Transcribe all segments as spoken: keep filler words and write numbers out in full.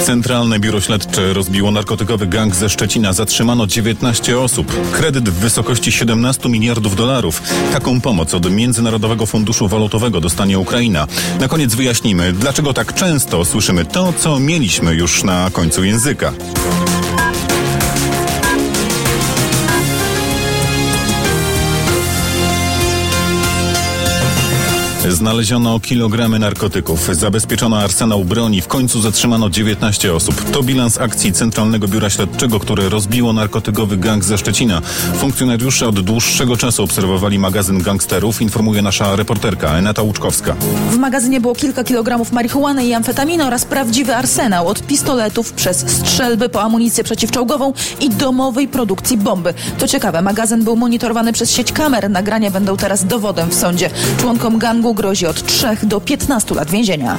Centralne Biuro Śledcze rozbiło narkotykowy gang ze Szczecina. Zatrzymano dziewiętnaście osób. Kredyt w wysokości siedemnaście miliardów dolarów. Taką pomoc od Międzynarodowego Funduszu Walutowego dostanie Ukraina. Na koniec wyjaśnimy, dlaczego tak często słyszymy to, co mieliśmy już na końcu języka. Znaleziono kilogramy narkotyków, zabezpieczono arsenał broni, w końcu zatrzymano dziewiętnaście osób. To bilans akcji Centralnego Biura Śledczego, które rozbiło narkotykowy gang ze Szczecina. Funkcjonariusze od dłuższego czasu obserwowali magazyn gangsterów, informuje nasza reporterka Aneta Łuczkowska. W magazynie było kilka kilogramów marihuany i amfetaminy oraz prawdziwy arsenał, od pistoletów przez strzelby po amunicję przeciwczołgową i domowej produkcji bomby. To ciekawe, magazyn był monitorowany przez sieć kamer. Nagrania będą teraz dowodem w sądzie. Członkom gangu grozi od trzech do piętnastu lat więzienia.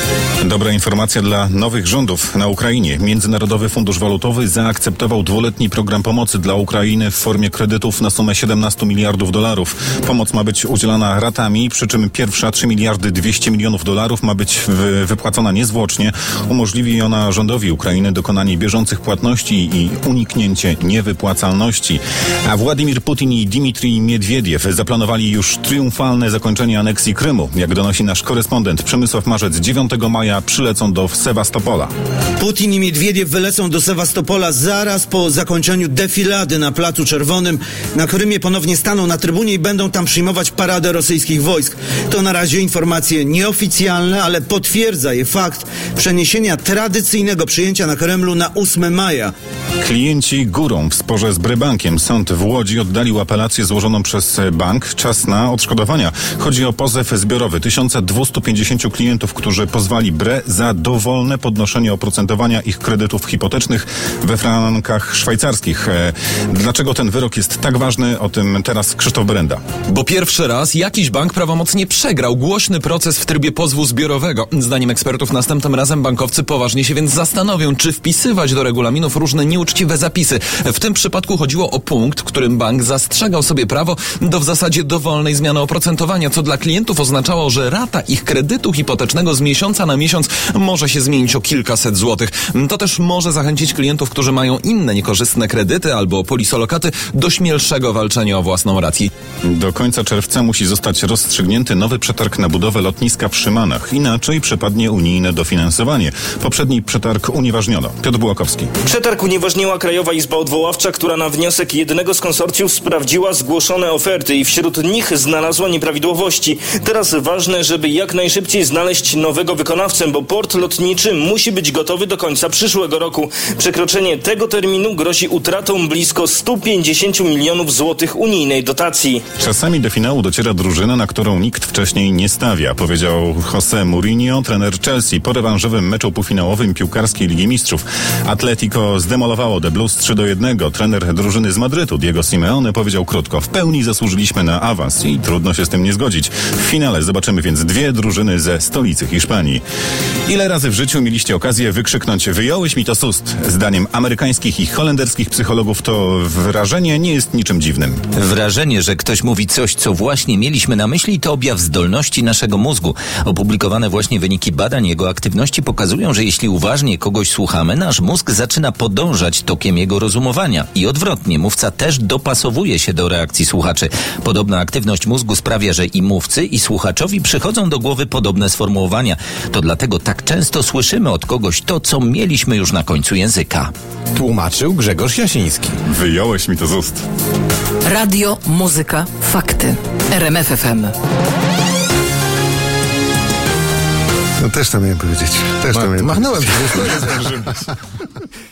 Dobra informacja dla nowych rządów na Ukrainie. Międzynarodowy Fundusz Walutowy zaakceptował dwuletni program pomocy dla Ukrainy w formie kredytów na sumę siedemnaście miliardów dolarów. Pomoc ma być udzielana ratami, przy czym pierwsza trzy miliardy dwieście milionów dolarów ma być wy- wypłacona niezwłocznie. Umożliwi ona rządowi Ukrainy dokonanie bieżących płatności i uniknięcie niewypłacalności. A Władimir Putin i Dmitrij Miedwiediew zaplanowali już triumfalne zakończenie aneksji Krymu. Jak donosi nasz korespondent Przemysław Marzec, dziewiątego maja przylecą do Sewastopola. Putin i Miedwiediew wylecą do Sewastopola zaraz po zakończeniu defilady na Placu Czerwonym. Na Krymie ponownie staną na trybunie i będą tam przyjmować paradę rosyjskich wojsk. To na razie informacje nieoficjalne, ale potwierdza je fakt przeniesienia tradycyjnego przyjęcia na Kremlu na ósmego maja. Klienci górą w sporze z Brybankiem. Sąd w Łodzi oddalił apelację złożoną przez bank. Czas na odszkodowania. Chodzi o pozew zbiorowy tysiąc dwieście pięćdziesięciu klientów, którzy pozwali Bre za dowolne podnoszenie oprocentowania ich kredytów hipotecznych we frankach szwajcarskich. E, dlaczego ten wyrok jest tak ważny? O tym teraz Krzysztof Brenda. Bo pierwszy raz jakiś bank prawomocnie przegrał głośny proces w trybie pozwu zbiorowego. Zdaniem ekspertów następnym razem bankowcy poważnie się więc zastanowią, czy wpisywać do regulaminów różne nieuczciwe zapisy. W tym przypadku chodziło o punkt, w którym bank zastrzegał sobie prawo do w zasadzie dowolnej zmiany oprocentowania, co dla klientów oznaczało, że rata ich kredytu hipotecznego z miesiąca na miesiąc może się zmienić o kilkaset złotych. To też może zachęcić klientów, którzy mają inne niekorzystne kredyty albo polisolokaty, do śmielszego walczenia o własną rację. Do końca czerwca musi zostać rozstrzygnięty nowy przetarg na budowę lotniska w Szymanach. Inaczej przepadnie unijne dofinansowanie. Poprzedni przetarg unieważniono. Piotr Bułakowski. Przetarg unieważniła Krajowa Izba Odwoławcza, która na wniosek jednego z konsorcjów sprawdziła zgłoszone oferty i wśród nich znalazła nieprawidłowości. Teraz ważne, żeby jak najszybciej znaleźć nowego wykonawcę, bo port lotniczy musi być gotowy do końca przyszłego roku. Przekroczenie tego terminu grozi utratą blisko sto pięćdziesiąt milionów złotych unijnej dotacji. Czasami do finału dociera drużyna, na którą nikt wcześniej nie stawia, powiedział José Mourinho, trener Chelsea, po rewanżowym meczu półfinałowym piłkarskiej Ligi Mistrzów. Atletico zdemolowało The Blues trzy do jednego. Trener drużyny z Madrytu, Diego Simeone, powiedział krótko: w pełni zasłużyliśmy na awans i trudno się z tym nie zgodzić. W finale zobaczymy więc dwie drużyny ze stolicy Hiszpanii. Ile razy w życiu mieliście okazję wykrzyknąć: wyjąłeś mi to z ust? Zdaniem amerykańskich i holenderskich psychologów to wrażenie nie jest niczym dziwnym. Wrażenie, że ktoś mówi coś, co właśnie mieliśmy na myśli, to objaw zdolności naszego mózgu. Opublikowane właśnie wyniki badań jego aktywności pokazują, że jeśli uważnie kogoś słuchamy, nasz mózg zaczyna podążać tokiem jego rozumowania i odwrotnie, mówca też dopasowuje się do reakcji słuchaczy. Podobna aktywność mózgu sprawia, że i mówcy, i słuchaczowi przychodzą do głowy podobne sformułowania. To dlatego tak często słyszymy od kogoś to, co mieliśmy już na końcu języka. Tłumaczył Grzegorz Jasiński. Wyjąłeś mi to z ust. Radio, muzyka, fakty. R M F F M. No też to miałem powiedzieć. Też Ma, to miałem machnąłem. powiedzieć.